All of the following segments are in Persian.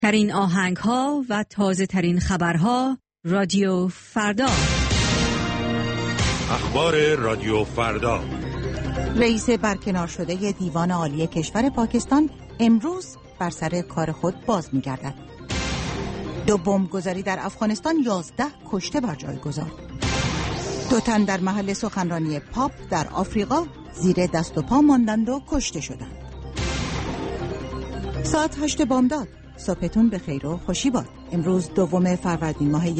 ترین آهنگ ها و تازه ترین خبرها رادیو فردا. اخبار رادیو فردا. رئیس برکنار شده دیوان عالی کشور پاکستان امروز بر سر کار خود باز می‌گردد. 2 بمبگذاری در افغانستان، 11 کشته بر جای گذار. 2 تن در محل سخنرانی پاپ در آفریقا زیر دست و پا ماندند و کشته شدند. ساعت 8 بامداد. صبحتون به خیر و خوشی باد. امروز 2 فروردین ماه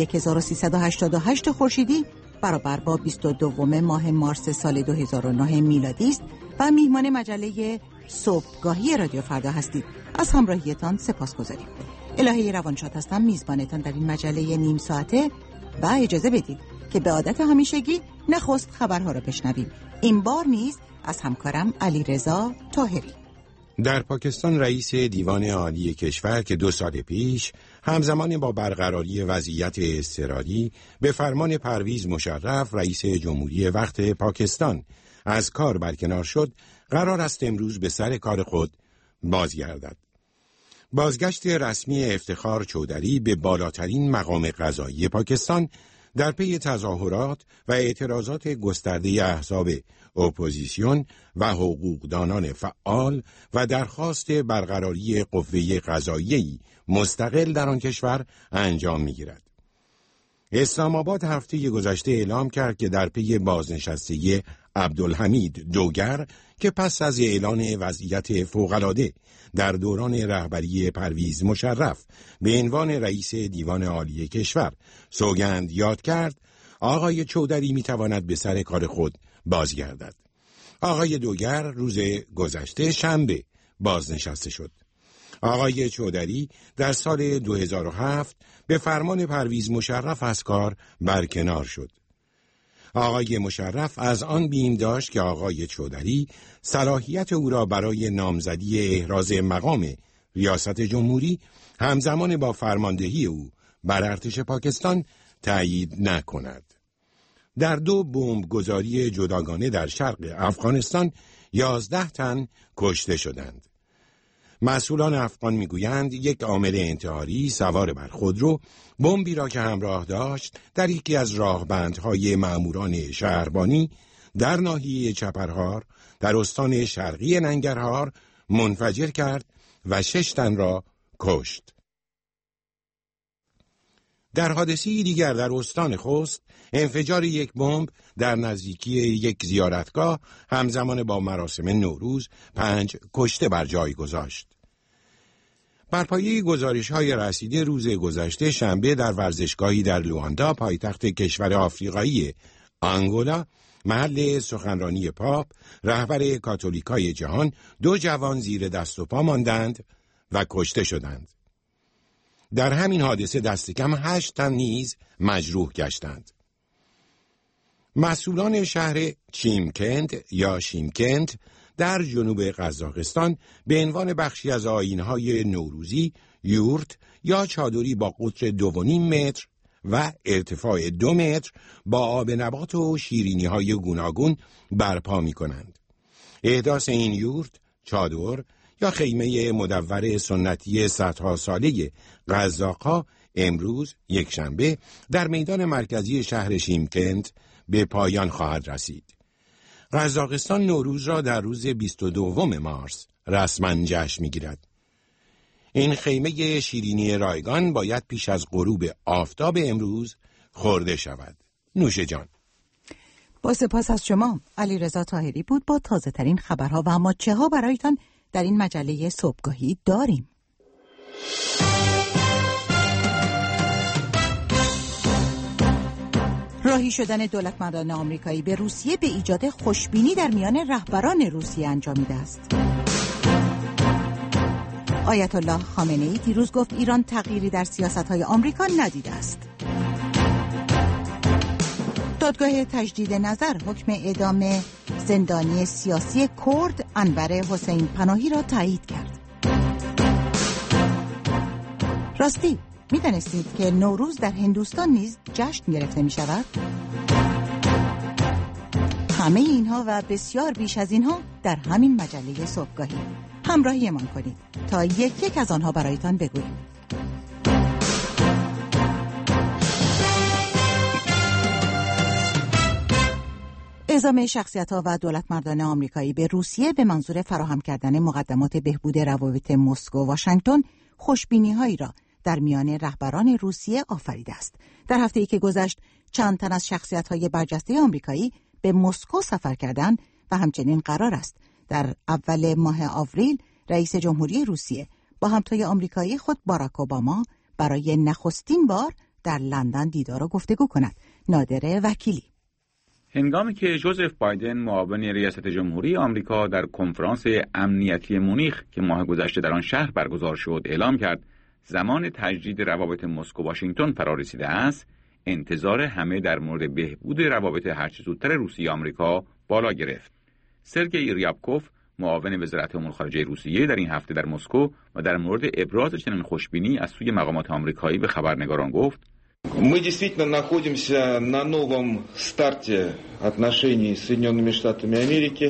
1388 خورشیدی برابر با 22 ماه مارس سال 2009 میلادی است و میهمان مجله صبحگاهی رادیو فردا هستید. از همراهیتان سپاسگزاریم. الهه روانشاد هستم، میزبانتان در این مجله نیم ساعته و اجازه بدید که به عادت همیشگی نخست خبرها را بشنویم. این بار نیز از همکارم علیرضا طاهری. در پاکستان رئیس دیوان عالی کشور که 2 سال پیش همزمان با برقراری وضعیت اضطراری به فرمان پرویز مشرف رئیس جمهوری وقت پاکستان از کار برکنار شد، قرار است امروز به سر کار خود بازگردد. بازگشت رسمی افتخار چودری به بالاترین مقام قضایی پاکستان در پی تظاهرات و اعتراضات گسترده احزاب اپوزیسیون و حقوقدانان فعال و درخواست برقراری قوه قضاییه‌ای مستقل در آن کشور انجام می‌گیرد. اسلام آباد هفته گذشته اعلام کرد که در پی بازنشستگی عبدالحمید دوگر که پس از اعلان وضعیت فوق‌العاده در دوران رهبری پرویز مشرف به عنوان رئیس دیوان عالی کشور سوگند یاد کرد، آقای چودری میتواند به سر کار خود بازگردد. آقای دوگر روز گذشته شنبه بازنشسته شد. آقای چودری در سال 2007 به فرمان پرویز مشرف از کار برکنار شد. آقای مشرف از آن بیم داشت که آقای چودری صلاحیت او را برای نامزدی احراز مقام ریاست جمهوری همزمان با فرماندهی او بر ارتش پاکستان تأیید نکند. در 2 بمبگذاری جداگانه در شرق افغانستان 11 تن کشته شدند. مسئولان افغان میگویند یک عامل انتحاری سوار بر خودرو بمبی را که همراه داشت در یکی از راهبندهای ماموران شهربانی در ناحیه چپرهار در استان شرقی ننگرهار منفجر کرد و 6 تن را کشت. در حادثه‌ای دیگر در استان خوست انفجار یک بمب در نزدیکی یک زیارتگاه همزمان با مراسم نوروز 5 کشته بر جای گذاشت. بر پایه گزارش‌های رسیده روز گذشته شنبه در ورزشگاهی در لواندا پایتخت کشور آفریقایی آنگولا محل سخنرانی پاپ رهبر کاتولیکای جهان 2 جوان زیر دست و پا ماندند و کشته شدند. در همین حادثه دست کم 8 تن نیز مجروح گشتند. مسئولان شهر چیمکند یا شیمکند در جنوب قزاقستان به عنوان بخشی از آیین‌های نوروزی یورت یا چادری با قطر 2.5 متر و ارتفاع 2 متر با آب نبات و شیرینی‌های گوناگون برپا می‌کنند. احداث این یورت، چادر یا خیمه مدور سنتی صدها ساله قزاق‌ها امروز یکشنبه در میدان مرکزی شهر شیمکند به پایان خواهد رسید. قزاقستان نوروز را در روز 22 مارس رسما جشن می‌گیرد. این خیمه شیرینی رایگان باید پیش از غروب آفتاب امروز خورده شود. نوش جان. با سپاس از شما. علیرضا طاهری بود با تازه ترین خبرها و اما چه ها برایتان در این مجله صبحگاهی داریم. راهی شدن دولتمندان آمریکایی به روسیه به ایجاد خوشبینی در میان رهبران روسیه انجامیده است. آیت الله خامنه‌ای دیروز گفت ایران تغییری در سیاست‌های آمریکا ندیده است. دادگاه تجدید نظر حکم اعدام زندانی سیاسی کرد انور حسین پناهی را تایید کرد. راستی می‌دانستید که نوروز در هندوستان نیز جشن گرفته می‌شود؟ همه اینها و بسیار بیش از اینها در همین مجله صبحگاهی. همراهیمان کنید تا یک یک از آنها برایتان بگوییم. اعزام شخصیت‌ها و دولتمردان آمریکایی به روسیه به منظور فراهم کردن مقدمات بهبود روابط مسکو و واشنگتن خوشبینی‌هایی را در میان رهبران روسیه آفریده است. در هفته‌ای که گذشت چند تن از شخصیت‌های برجسته آمریکایی به مسکو سفر کردند و همچنین قرار است در اول ماه آوریل رئیس جمهوری روسیه با همتای آمریکایی خود باراک اوباما برای نخستین بار در لندن دیدار و گفتگو کند. نادر وکیلی. هنگامی که جوزف بایدن معاون ریاست جمهوری آمریکا در کنفرانس امنیتی مونیخ که ماه گذشته در آن شهر برگزار شد اعلام کرد زمان تجدید روابط مسکو واشنگتن فرا رسیده است، انتظار همه در مورد بهبود روابط هرچه زودتر روسیه آمریکا بالا گرفت. سرگئی ریابکوف معاون وزارت امور خارجه روسیه در این هفته در مسکو و در مورد ابراز چنین خوشبینی از سوی مقامات آمریکایی به خبرنگاران гост: Мы действительно находимся на новом старте отношений с Соединенными Штатами Америки.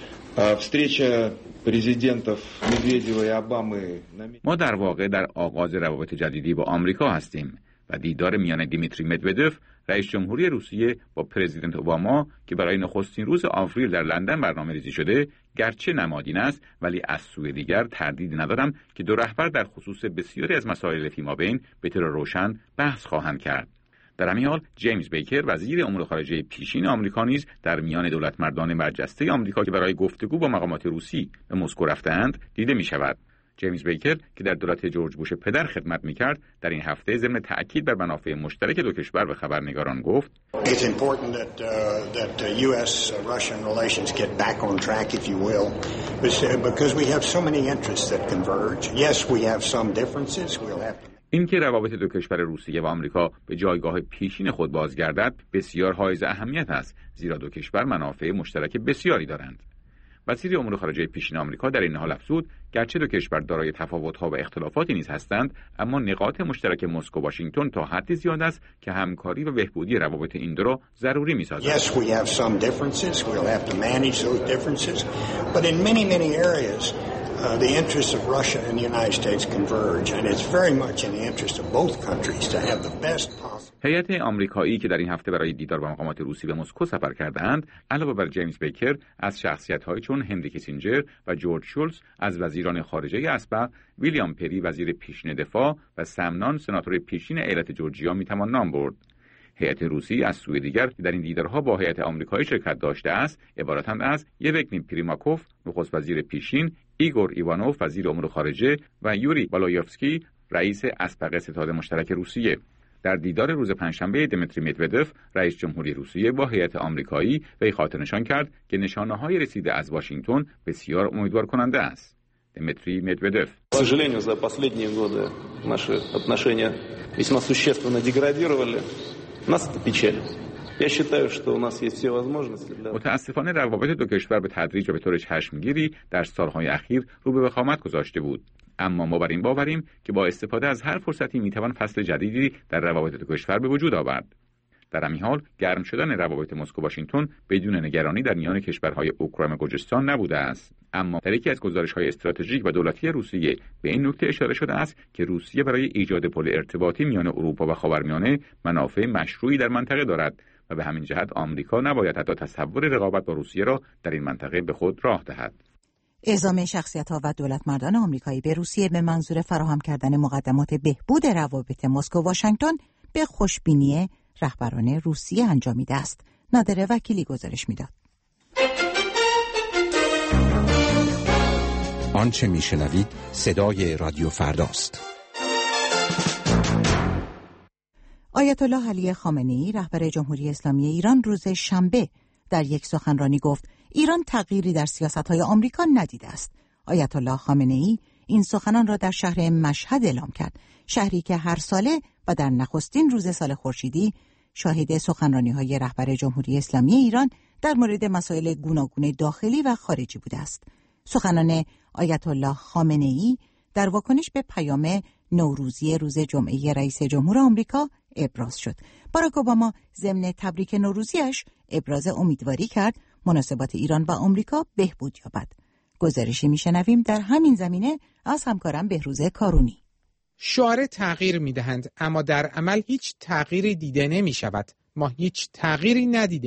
Встреча президентов Медведева и Обамы. ما در واقع در آغاز روابط جدیدی با آمریکا هستیم و دیدار میان دیمیتری مدودف رئیس جمهوری روسیه با پرزیدنت اوباما که برای نخستین روز آوریل در لندن برنامه‌ریزی شده گرچه نمادین است، ولی از سوی دیگر تردید ندارم که دو رهبر در خصوص بسیاری از مسائل فیمابین به طور روشن بحث خواهند کرد. در همین حال جیمز بیکر وزیر امور خارجه پیشین آمریکا نیز در میان دولتمردان برجسته آمریکا که برای گفتگو با مقامات روسی به مسکو رفته‌اند دیده می‌شود. جیمز بیکر که در دولت جورج بوش پدر خدمت می‌کرد در این هفته ضمن تأکید بر منافع مشترک دو کشور به خبرنگاران گفت: It's important that US Russian relations get back on track if you will because we have so many interests that converge. Yes, we have some differences. We'll have اینکه روابط دو کشور روسیه و آمریکا به جایگاه پیشین خود بازگردد بسیار حائز اهمیت است، زیرا دو کشور منافع مشترک بسیاری دارند. وزیر امور خارجه پیشین آمریکا در این حال افزود گرچه دو کشور دارای تفاوت‌ها و اختلافاتی نیز هستند، اما نقاط مشترک مسکو و واشنگتن تا حدی زیاد است که همکاری و بهبودی روابط این دو را ضروری می‌سازد. Yes, we have some differences. We'll have to manage those differences. But in many areas the interests of Russia and the United States converge and it's very much in the interest of both countries to have the best possible. هیئت آمریکایی که در این هفته برای دیدار با مقامات روسی به مسکو سفر کردند، علاوه بر جیمز بیکر از شخصیت‌هایی چون هنری کیسینجر و جورج شولز از وزیران خارجه اسبق، ویلیام پری وزیر پیشین دفاع و سم نان سناتور پیشین ایالت جورجیا میتوان نام برد. هیئت روسی از سوی دیگر که در این دیدارها با هیئت آمریکایی شرکت داشته است، عبارتند از یوگنی پریماکوف نخست وزیر پیشین، ایگور ایوانوف وزیر امور خارجه و یوری بالایوفسکی رئیس اسبق ستاد مشترک روسیه. در دیدار روز پنجشنبه دیمیتری مدودف رئیس جمهوری روسیه با هیئت آمریکایی به خاطر نشان کرد که نشانه‌های رسیده از واشنگتن بسیار امیدوار کننده است. دیمیتری مدودف: К сожалению, за последние годы наши отношения весьма существенно деградировали. Нас это печалит. Я считаю, что у нас есть все возможности для متاسفانه روابط دو کشور به تدریج و به طور چشمگیری در سالهای اخیر رو به وخامت گذاشته بود. اما ما بر این باوریم که با استفاده از هر فرصتی میتوان فصل جدیدی در روابط دو کشور به وجود آورد. در همین حال گرم شدن روابط مسکو واشنگتن بدون نگرانی در میان کشورهای اوکراین و گرجستان نبوده است، اما در یکی از گزارش‌های استراتژیک و دولتی روسیه به این نکته اشاره شده است که روسیه برای ایجاد پل ارتباطی میان اروپا و خاورمیانه منافع مشروعی در منطقه دارد و به همین جهت آمریکا نباید حتی تصور رقابت با روسیه را در این منطقه به خود راه دهد. اعزام شخصیت‌ها و دولتمردان آمریکایی به روسیه به منظور فراهم کردن مقدمات بهبود روابط مسکو و واشنگتن به خوشبینی رهبران روسیه انجامیده است. نادر وکیلی گزارش میداد. آنچه میشنوید صدای رادیو فرداست. آیت الله علی خامنه‌ای رهبر جمهوری اسلامی ایران روز شنبه در یک سخنرانی گفت ایران تغییری در سیاست‌های آمریکا ندیده است. آیت الله خامنه‌ای این سخنان را در شهر مشهد اعلام کرد، شهری که هر ساله و در نخستین روز سال خورشیدی شاهد سخنرانی‌های رهبر جمهوری اسلامی ایران در مورد مسائل گوناگون داخلی و خارجی بوده است. سخنان آیت الله خامنه‌ای در واکنش به پیام نوروزی روز جمعه رئیس جمهور آمریکا ابراز شد. باراک اوباما ضمن تبریک نوروزیش ابراز امیدواری کرد مناسبات ایران و آمریکا بهبود یابد. گزارشی میشنویم در همین زمینه از همکارم بهروز کارونی. شعار تغییر میدهند اما در عمل هیچ تغییری دیده نمی شود. ما هیچ تغییری ندیده ایم.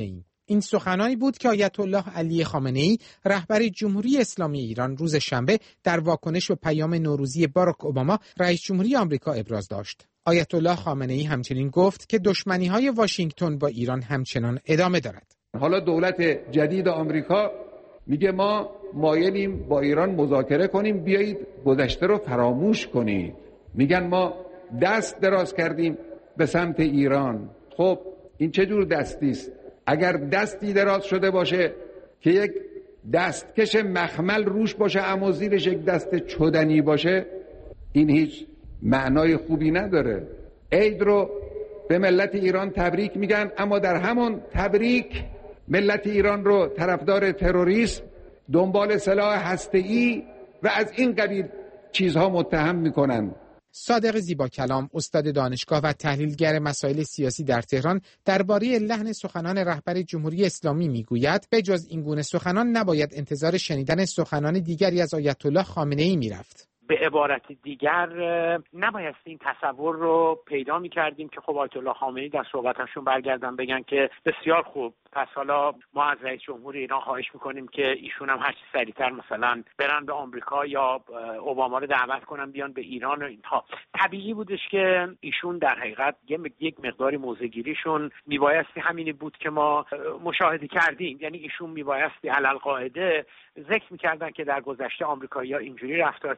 این سخنانی بود که آیت الله علی خامنه‌ای رهبر جمهوری اسلامی ایران روز شنبه در واکنش به پیام نوروزی باراک اوباما رئیس جمهوری آمریکا ابراز داشت. آیت الله خامنه‌ای همچنین گفت که دشمنی‌های واشنگتن با ایران همچنان ادامه دارد. حالا دولت جدید آمریکا میگه ما مایلیم با ایران مذاکره کنیم، بیایید گذشته رو فراموش کنید. میگن ما دست دراز کردیم به سمت ایران. خب این چه جور دستی است؟ اگر دستی دراز شده باشه که یک دستکش مخمل روش باشه اما زیرش یک دست چدنی باشه، این هیچ معنای خوبی نداره. عید رو به ملت ایران تبریک میگن، اما در همون تبریک ملت ایران رو طرفدار تروریسم، دنبال سلاح هسته‌ای و از این قبیل چیزها متهم میکنن. صادق زیباکلام، استاد دانشگاه و تحلیلگر مسائل سیاسی در تهران، درباره لحن سخنان رهبر جمهوری اسلامی میگوید به جز این گونه سخنان نباید انتظار شنیدن سخنان دیگری از آیت الله خامنه‌ای میرفت. به عبارت دیگر نباید این تصور رو پیدا می‌کردیم که خب آیت الله خامنه‌ای در صحبتشون برگردن بگن که بسیار خوب، پس حالا ما از رئیس جمهور ایران خواهش می‌کنیم که ایشون هم هر چه سریعتر مثلا برن به آمریکا یا اوباما رو دعوت کنن بیان به ایران و اینها. طبیعی بودش که ایشون در حقیقت یک مقداری موضع‌گیریشون میبایستی همینی بود که ما مشاهده کردیم، یعنی ایشون میبایستی علالقاعده ذکر می‌کردن که در گذشته آمریکایی‌ها اینجوری رفتار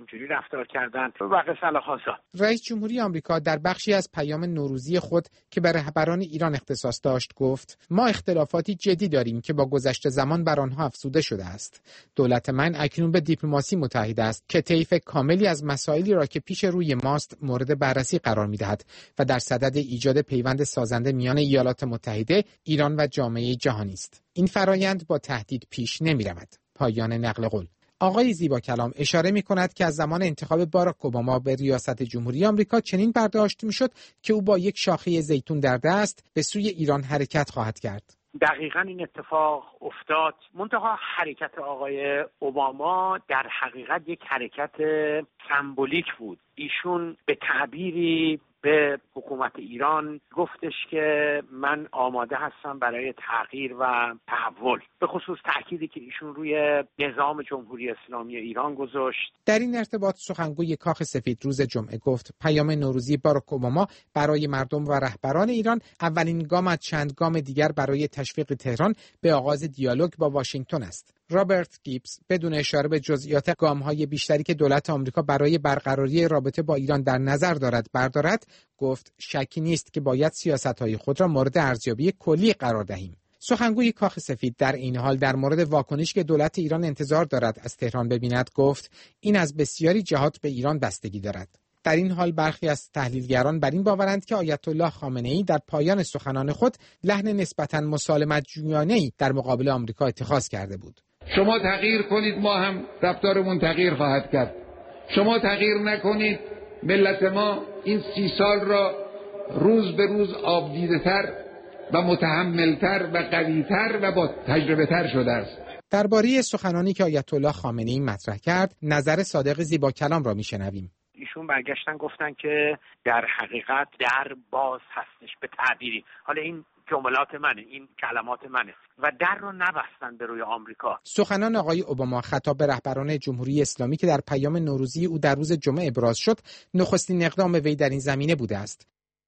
کردن و قصه هازا. رئیس جمهوری آمریکا در بخشی از پیام نوروزی خود که به رهبران ایران اختصاص داشت گفت: ما اختلافاتی جدی داریم که با گذشت زمان بر آنها افزوده شده است. دولت من اکنون به دیپلماسی متحد است که طیف کاملی از مسائلی را که پیش روی ماست مورد بررسی قرار می‌دهد و در صدد ایجاد پیوند سازنده میان ایالات متحده، ایران و جامعه جهانی است. این فرایند با تهدید پیش نمی‌رود. پایان نقل قول. آقای زیباکلام اشاره می‌کند که از زمان انتخاب باراک اوباما به ریاست جمهوری آمریکا چنین برداشت می‌شد که او با یک شاخه زیتون در دست به سوی ایران حرکت خواهد کرد. دقیقاً این اتفاق افتاد. منتها حرکت آقای اوباما در حقیقت یک حرکت سمبولیک بود. ایشون به تعبیری به حکومت ایران گفتش که من آماده هستم برای تغییر و تحول، به خصوص تأکیدی که ایشون روی نظام جمهوری اسلامی ایران گذاشت. در این ارتباط سخنگوی کاخ سفید روز جمعه گفت پیام نوروزی باراک اوباما برای مردم و رهبران ایران اولین گام از چند گام دیگر برای تشویق تهران به آغاز دیالوگ با واشنگتن است. رابرت گیبز بدون اشاره به جزئیات گام‌های بیشتری که دولت آمریکا برای برقراری رابطه با ایران در نظر دارد بردارد، گفت شکی نیست که باید سیاست‌های خود را مورد ارزیابی کلی قرار دهیم. سخنگوی کاخ سفید در این حال در مورد واکنشی که دولت ایران انتظار دارد از تهران ببیند گفت این از بسیاری جهات به ایران بستگی دارد. در این حال برخی از تحلیلگران بر این باورند که آیت الله خامنه‌ای در پایان سخنان خود لحن نسبتاً مسالمت جویانه‌ای در مقابل آمریکا اتخاذ کرده بود. شما تغییر کنید ما هم رفتارمون تغییر خواهد کرد. شما تغییر نکنید ملت ما این 30 سال را روز به روز آبدیده‌تر و متحملتر و قوی‌تر و با تجربه‌تر شده است. درباره سخنانی که آیت الله خامنه‌ای مطرح کرد نظر صادق زیباکلام را میشنویم. ایشون برگشتن گفتن که در حقیقت در باز هستش به تعبیری. حالا این جملات منه، این کلمات منه و در رو نبستن به روی آمریکا. سخنان آقای اوباما خطاب به رهبران جمهوری اسلامی که در پیام نوروزی او در روز جمعه ابراز شد نخستین اقدام وی در این زمینه بوده است.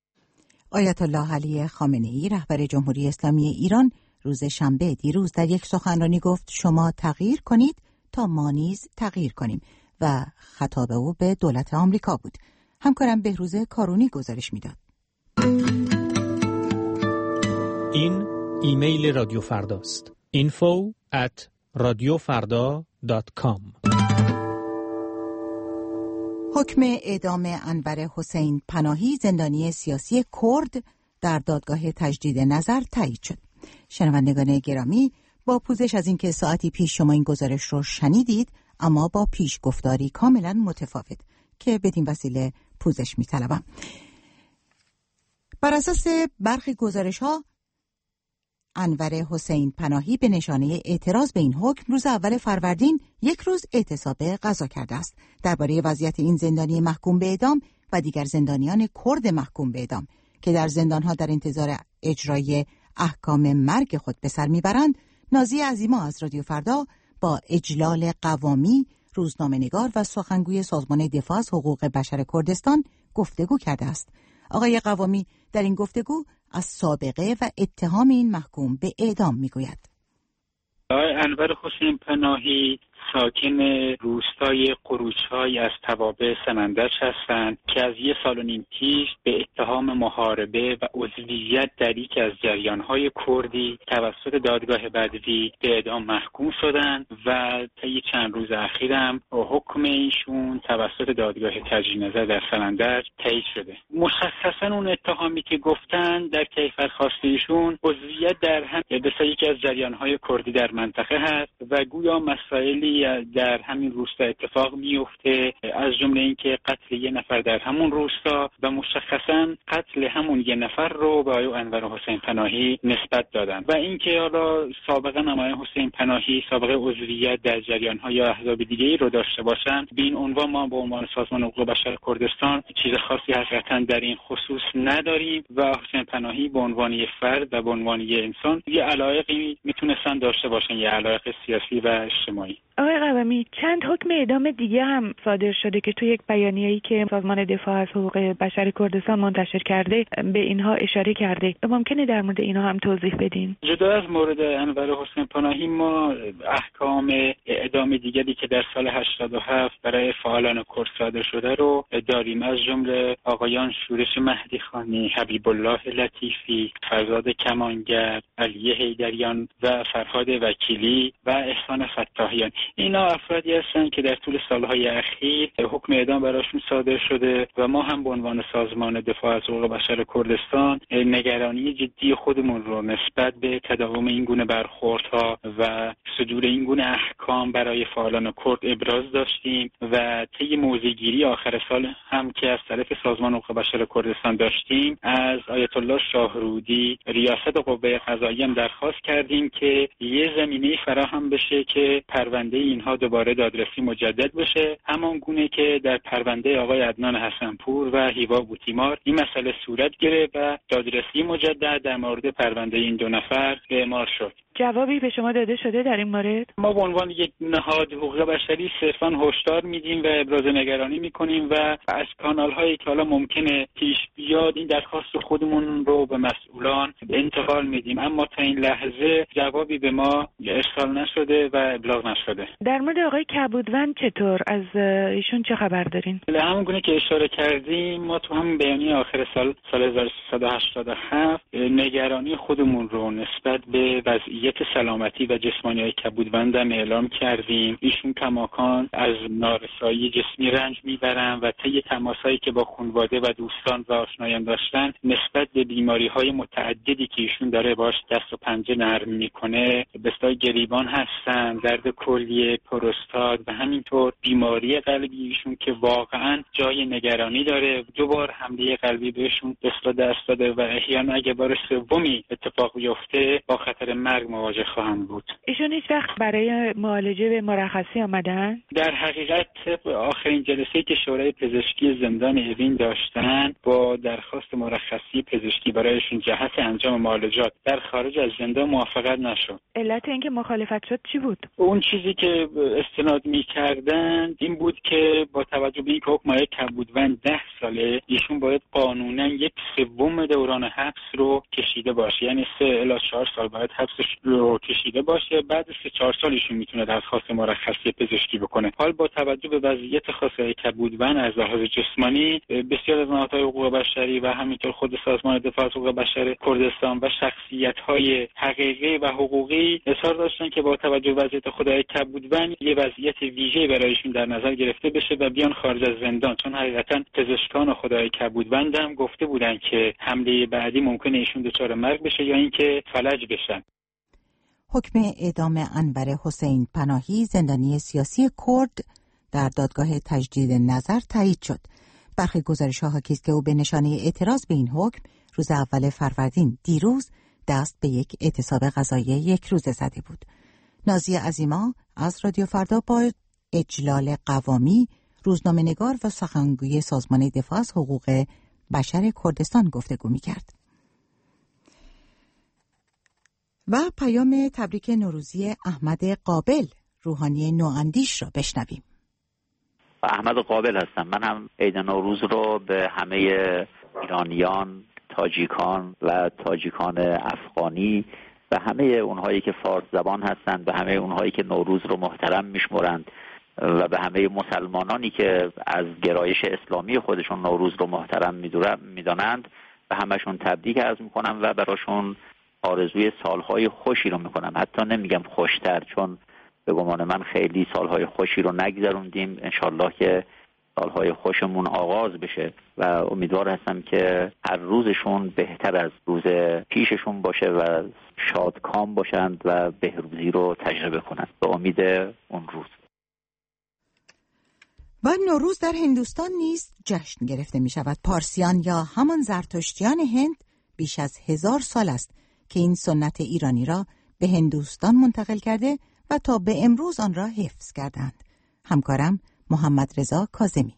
آیت الله علی خامنه‌ای رهبر جمهوری اسلامی ایران روز شنبه دیروز در یک سخنرانی گفت شما تغییر کنید تا ما نیز تغییر کنیم و خطاب او به دولت آمریکا بود. همکارم بهروز کارونی گزارش میداد. این ایمیل رادیو فرداست. info@radiofarda.com. حکم اعدام انور حسین پناهی زندانی سیاسی کرد در دادگاه تجدید نظر تایید شد. شنوندگان گرامی، با پوزش از اینکه ساعتی پیش شما این گزارش رو شنیدید، اما با پیش گفتاری کاملا متفاوت که بدین وسیله پوزش می‌طلبم. بر اساس برخی گزارش‌ها انور حسین پناهی به نشانه اعتراض به این حکم روز اول فروردین یک روز اعتصاب غذا کرده است. درباره وضعیت این زندانی محکوم به اعدام و دیگر زندانیان کرد محکوم به اعدام که در زندان‌ها در انتظار اجرای احکام مرگ خود به سر میبرند، نازی عظیما از رادیو فردا با اجلال قوامی، روزنامه‌نگار و سخنگوی سازمان دفاع از حقوق بشر کردستان گفتگو کرده است. آقای قوامی در این گفتگو از سابقه و اتهام این محکوم به اعدام میگوید. آقای انور حسین پناهی ساکن روستای قروچ‌های از توابع سمندج هستند که از 1.5 سال پیش به اتهام محاربه و عضویت در یکی از جریان‌های کردی توسط دادگاه بدوی به اعدام محکوم شدند و طی چند روز اخیرم حکم ایشون توسط دادگاه تجدید نظر در سمندج تایید شده. مشخصاً اون اتهامی که گفتن در کیفر خواسته ایشون عضویت در هم یکی از جریان‌های کردی در منطقه هست و گویا مسائلی در همین روستا اتفاق میفته، از جمله اینکه قتل 1 نفر در همون روستا و مشخصاً قتل همون 1 نفر رو به آقای انور حسین پناهی نسبت دادن و اینکه حالا سابقا آقای حسین پناهی سابقه عضویت در جریان‌ها یا احزاب دیگه‌ای رو داشته باشن، به این عنوان ما به عنوان سازمان حقوق بشر کردستان چیز خاصی حقیقتاً در این خصوص نداریم و حسین پناهی به عنوان یک فرد و به عنوان یک انسان یه علایقی میتونستن داشته باشن، یه علایق سیاسی و اجتماعی. آقای قوامی، چند حکم اعدام دیگه هم صادر شده که توی یک بیانیه‌ای که سازمان دفاع از حقوق بشر کردستان منتشر کرده به اینها اشاره کرده. ممکنه در مورد اینها هم توضیح بدین؟ جدا از مورد انور حسین پناهی ما احکام اعدام دیگری که در سال 87 برای فعالان کرد صادر شده رو داریم، از جمله آقایان شورش مهدی خانی، حبیب الله لطیفی، فرزاد کمانگر، علی حیدریان و فرهاد وکیلی و احسان فتاحیان. اینا افرادی هستند که در طول سالهای اخیر حکم اعدام براشون صادر شده و ما هم به عنوان سازمان دفاع از حقوق بشر کردستان نگرانی جدی خودمون رو نسبت به تداوم این گونه برخوردها و صدور این گونه احکام برای فعالان کرد ابراز داشتیم و طی موضع‌گیری آخر سال هم که از طرف سازمان حقوق بشر کردستان داشتیم، از آیت الله شاهرودی ریاست قوه قضاییه هم درخواست کردیم که یه زمینه فراهم بشه که پرونده اینها دوباره دادرسی مجدد بشه، همان گونه که در پرونده آقای عدنان حسنپور و هیوا بوتیمار این مسئله صورت گرفت و دادرسی مجدد در مورد پرونده این 2 نفر اعمال شد. جوابی به شما داده شده در این مورد؟ ما به عنوان یک نهاد حقوق بشری صرفاً هشدار میدیم و ابراز نگرانی میکنیم و از کانال‌هایی که حالا ممکنه پیش بیاد این درخواست خودمون رو به مسئولان انتقال میدیم، اما تا این لحظه جوابی به ما ارسال نشده و ابلاغ نشده. در مورد آقای کبودوند چطور؟ از ایشون چه خبر دارین؟ همون گونه که اشاره کردیم، ما تو همین بیانیه آخر سال 1387 نگرانی خودمون رو نسبت به وضعیت سلامتی و جسمانی های کبودوند هم اعلام کردیم. ایشون کماکان از نارسایی جسمی رنج میبرن و طی تماسایی که با خانواده و دوستان و آشنایان داشتن نسبت به بیماری های متعددی که ایشون داره باش دست و پنجه نرم میکنه، بسیار گریبان هستن، درد کلیه، پروستات و همینطور بیماری قلبی ایشون که واقعا جای نگرانی داره. 2 بار حمله قلبی بهشون بسیار دست داده و احیانا اگه بار سومی اتفاق بیفته با خطر مرگ مواجه خواهند بود. ایشون هیچ وقت برای معالجه به مرخصی آمدن؟ در حقیقت آخرین جلسه‌ای که شورای پزشکی زندان اوین داشتن با درخواست مرخصی پزشکی برایشون جهت انجام معالجات در خارج از زندان موافقت نشد. علت اینکه مخالفت شد چی بود؟ اون چیزی که استناد می‌کردن این بود که با توجه به اینکه حکم کبودوند 10 ساله، ایشون باید قانونا 1/3 دوران حبس رو کشیده باشه، یعنی 3 الی 4 سال باید حبسش رو کشیده باشه. بعد 3-4 سال ایشون میتونه درخواست مرخصی پزشکی بکنه. حال با توجه به وضعیت خاصه کبودوند از لحاظ جسمانی، بسیار از نهادهای حقوق بشری و همینطور خود سازمان دفاع از حقوق بشر کردستان و شخصیت‌های حقیقی و حقوقی اصرار داشتن که با توجه به وضعیت خدای کبودوند یه وضعیت ویژه‌ای برایشون در نظر گرفته بشه و بیان خارج از زندان، چون حقیقتا پزشکان خدای کبودوند هم گفته بودن که حمله بعدی ممکنه ایشون دچار مرگ بشه یا اینکه فلج بشن. حکم اعدام انور حسین پناهی زندانی سیاسی کرد در دادگاه تجدید نظر تایید شد. برخی گزارش‌ها حاکی است که او به نشانه اعتراض به این حکم روز اول فروردین دیروز دست به یک اعتصاب غذایی 1 روزه زده بود. نازی عظیما از رادیو فردا با اجلال قوامی، روزنامه‌نگار و سخنگوی سازمان دفاع از حقوق بشر کردستان گفتگو می‌کرد. و پیام تبریک نوروزی احمد قابل، روحانی نواندیش را بشنویم. احمد قابل هستم. من هم عید نوروز رو به همه ایرانیان، تاجیکان و تاجیکان افغانی و همه اونهایی که فارس زبان هستند، به همه اونهایی که نوروز رو محترم میشمرند و به همه مسلمانانی که از گرایش اسلامی خودشون نوروز رو محترم میدانند به همشون تبریک عرض میکنم و براشون آرزوی سالهای خوشی رو میکنم. حتی نمیگم خوشتر، چون به گمان من خیلی سالهای خوشی رو نگذروندیم. انشالله که سالهای خوشمون آغاز بشه و امیدوار هستم که هر روزشون بهتر از روز پیششون باشه و شادکام باشند و بهروزی رو تجربه کنند به امید اون روز. و نوروز در هندوستان نیز جشن گرفته می شود. پارسیان یا همان زرتشتیان هند بیش از 1000 سال است که این سنت ایرانی را به هندوستان منتقل کرده و تا به امروز آن را حفظ کردند. همکارم محمد رضا کاظمی.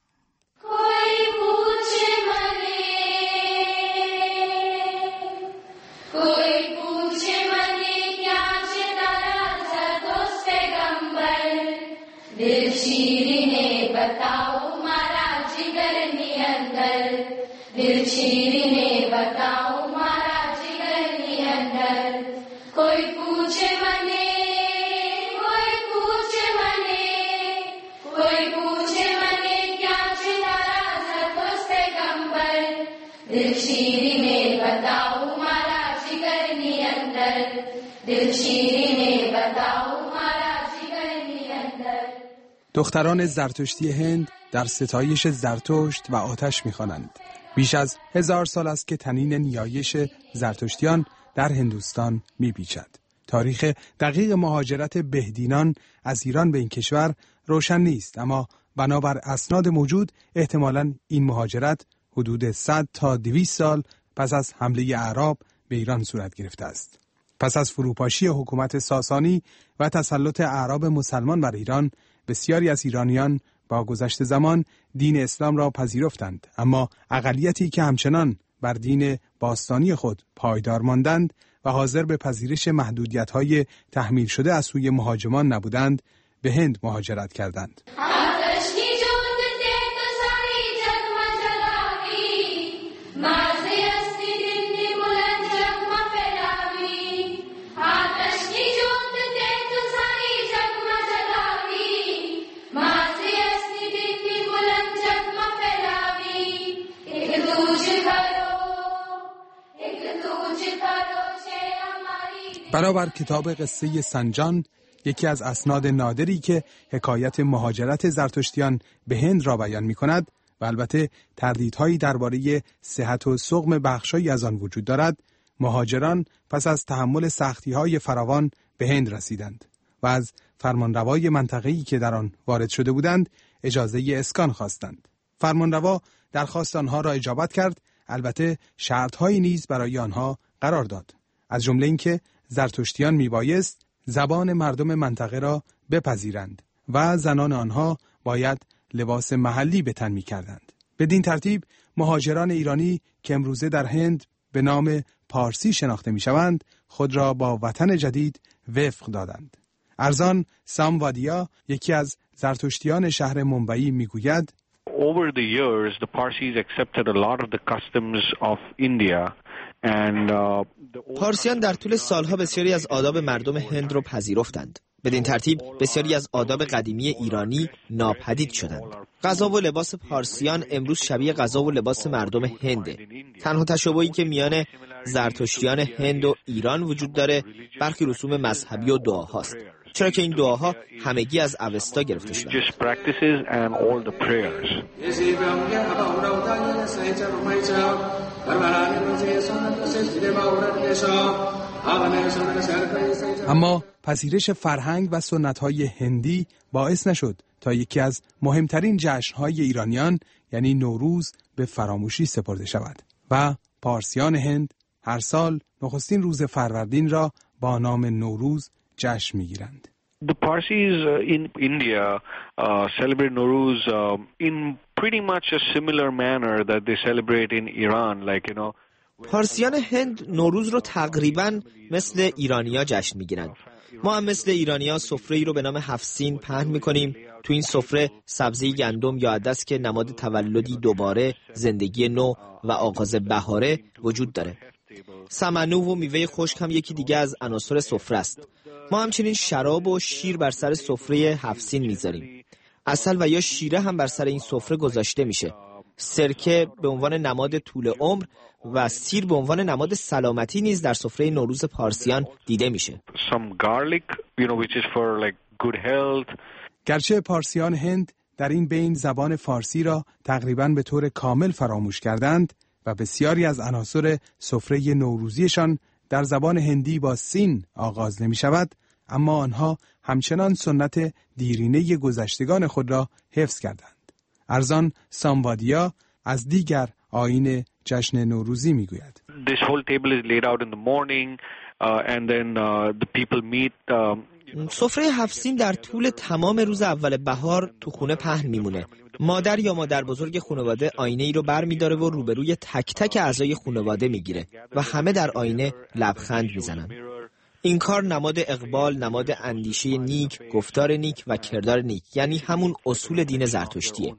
دختران زرتشتی هند در ستایش زرتشت و آتش می‌خوانند. بیش از 1000 سال است که طنین نیایش زرتشتیان در هندوستان می‌پیچد. تاریخ دقیق مهاجرت بهدینان از ایران به این کشور روشن نیست، اما بنابر اسناد موجود احتمالاً این مهاجرت حدود 100 تا 200 سال پس از حمله اعراب به ایران صورت گرفته است. پس از فروپاشی حکومت ساسانی و تسلط اعراب مسلمان بر ایران، بسیاری از ایرانیان با گذشت زمان دین اسلام را پذیرفتند، اما اقلیتی که همچنان بر دین باستانی خود پایدار ماندند و حاضر به پذیرش محدودیت‌های تحمیل شده از سوی مهاجمان نبودند، به هند مهاجرت کردند. برابر کتاب قصه سنجان، یکی از اسناد نادری که حکایت مهاجرت زرتشتیان به هند را بیان می کند و البته تردیدهایی درباره صحت و سقم بخشایی از آن وجود دارد، مهاجران پس از تحمل سختی‌های فراوان به هند رسیدند و از فرمانروای منطقه‌ای که در آن وارد شده بودند اجازه اسکان خواستند. فرمانروا درخواست آنها را اجابت کرد، البته شرط‌هایی نیز برای آنها قرار داد، از جمله اینکه زرتشتیان میبایست زبان مردم منطقه را بپذیرند و زنان آنها باید لباس محلی به تن میکردند. بدین ترتیب مهاجران ایرانی که امروزه در هند به نام پارسی شناخته میشوند خود را با وطن جدید وفق دادند. ارزان ساموادیا، یکی از زرتشتیان شهر ممبئی میگوید: Over the years, the Parsis accepted a lot of the customs of India. پارسیان در طول سالها بسیاری از آداب مردم هند را پذیرفتند. بدین ترتیب بسیاری از آداب قدیمی ایرانی ناپدید شدند. غذا و لباس پارسیان امروز شبیه غذا و لباس مردم هنده. تنها تشابهی که میان زرتشتیان هند و ایران وجود داره برخی رسوم مذهبی و دعاهاست، چرا که این دعاها همگی از اوستا گرفته شدند. اما پذیرش فرهنگ و سنت‌های هندی باعث نشد تا یکی از مهمترین جشن‌های ایرانیان یعنی نوروز به فراموشی سپرده شود و پارسیان هند هر سال نخستین روز فروردین را با نام نوروز جشن می‌گیرند. The Parsis in India celebrate Nowruz in pretty much a similar manner that they celebrate in Iran, like پارسیان هند نوروز رو تقریباً مثل ایرانی‌ها جشن میگیرن. ما هم مثل ایرانی‌ها سفره‌ای رو به نام 7 سین پهن میکنیم. تو این سفره سبزی گندم یا عدس که نماد تولدی دوباره، زندگی نو و آغاز بهاره وجود داره. سمنو و میوه خشک هم یکی دیگه از عناصر سفره است. ما همچنین شراب و شیر بر سر سفره 7 سین میذاریم. عسل و یا شیره هم بر سر این سفره گذاشته میشه. سرکه به عنوان نماد طول عمر و سیر به عنوان نماد سلامتی نیز در سفره نوروز پارسیان دیده میشه. گرچه پارسیان هند در این بین زبان فارسی را تقریباً به طور کامل فراموش کردند و بسیاری از عناصر سفره نوروزیشان در زبان هندی با سین آغاز نمی شود، اما آنها همچنان سنت دیرینه گذشتگان خود را حفظ کردند. ارزان ساموادیا از دیگر آیین جشن نوروزی می گوید. This whole table is laid out in the morning and then the people meet. سفره 7 سین در طول تمام روز اول بهار تو خونه پهن میمونه. مادر یا مادر بزرگ خانواده آینه ای رو بر می داره و روبروی تک تک اعضای خانواده میگیره و همه در آینه لبخند میزنن. این کار نماد اقبال، نماد اندیشه نیک، گفتار نیک و کردار نیک، یعنی همون اصول دین زرتشتیه.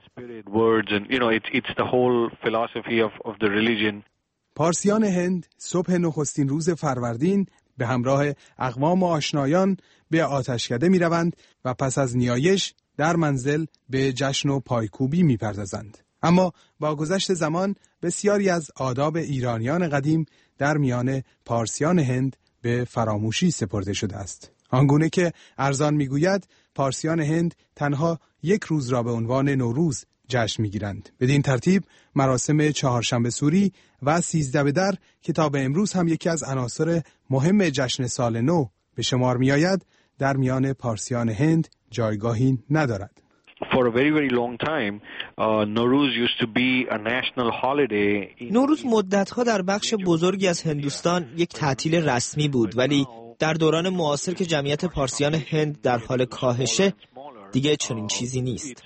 پارسیان هند صبح نخستین روز فروردین به همراه اقوام و آشنایان به آتشکده می روند و پس از نیایش در منزل به جشن و پایکوبی می پردازند. اما با گذشت زمان بسیاری از آداب ایرانیان قدیم در میان پارسیان هند به فراموشی سپرده شده است. آنگونه که ارزان می گوید پارسیان هند تنها یک روز را به عنوان نوروز جشن می گیرند. بدین ترتیب مراسم چهارشنبه سوری و 13 بدر که تا به امروز هم یکی از عناصر مهم جشن سال نو به شمار می آید در میان پارسیان هند جایگاهی ندارد. For a very very long time, Nowruz used to be a national holiday. نوروز مدت‌ها در بخش بزرگی از هندوستان یک تعطیل رسمی بود، ولی در دوران معاصر که جمعیت پارسیان هند در حال کاهشه دیگه چنین چیزی نیست.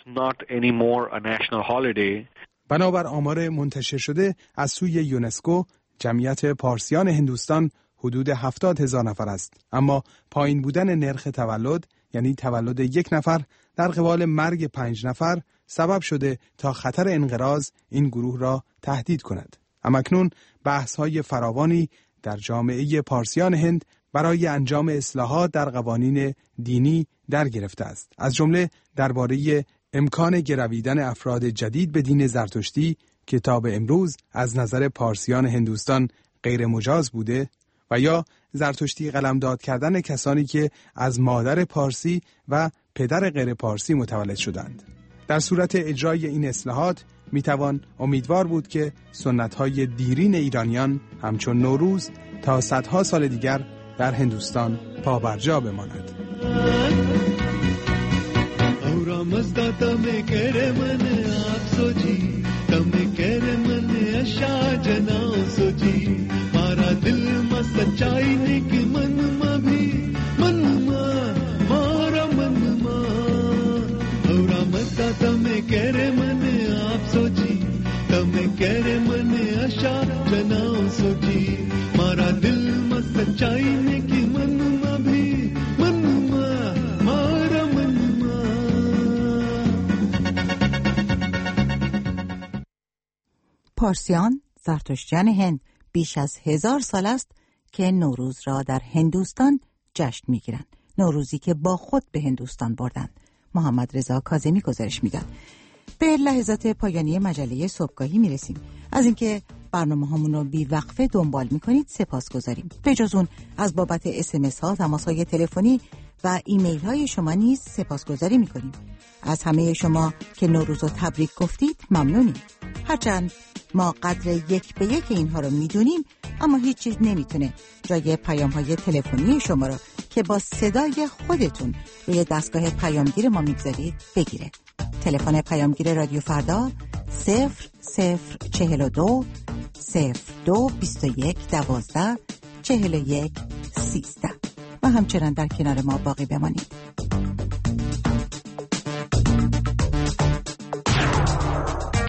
بنابر آمار منتشر شده از سوی یونسکو جمعیت پارسیان هندوستان حدود 70,000 نفر است، اما پایین بودن نرخ تولد، یعنی تولد یک نفر در قبال مرگ 5 نفر، سبب شده تا خطر انقراض این گروه را تهدید کند. اما اکنون بحث‌های فراوانی در جامعه پارسیان هند برای انجام اصلاحات در قوانین دینی در گرفته است، از جمله درباره امکان گرویدن افراد جدید به دین زرتشتی که تا به امروز از نظر پارسیان هندوستان غیر مجاز بوده، و یا زرتشتی قلمداد کردن کسانی که از مادر پارسی و پدر غیر پارسی متولد شدند. در صورت اجرای این اصلاحات میتوان امیدوار بود که سنت‌های دیرین ایرانیان همچون نوروز تا صدها سال دیگر در هندوستان پابرجا بماند. پارسیان، زرتشتیان هند بیش از 1000 سال است که نوروز را در هندوستان جشن می‌گیرند. نوروزی که با خود به هندوستان بردند. محمد رضا کاظمی گزارش می‌داد. به لحظات پایانی مجله صبحگاهی میرسیم. از اینکه برنامه‌هامون رو بی‌وقفه دنبال می‌کنید سپاسگزاریم. به جز اون از بابت اس‌ام‌اس‌ها، تماس‌های تلفنی و ایمیل‌های شما نیز سپاسگزاری می‌کنیم. از همه شما که نوروز رو تبریک گفتید ممنونیم. هرچند ما قدر 1 به 1 اینها رو میدونیم، اما هیچ چیز نمیتونه جای پیام‌های تلفنی شما رو که با صدای خودتون روی دستگاه پیامگیر ما میگذارید بگیره. تلفن پیامگیر رادیو فردا 0042 02 21 12 41 13 و همچنان در کنار ما باقی بمانید.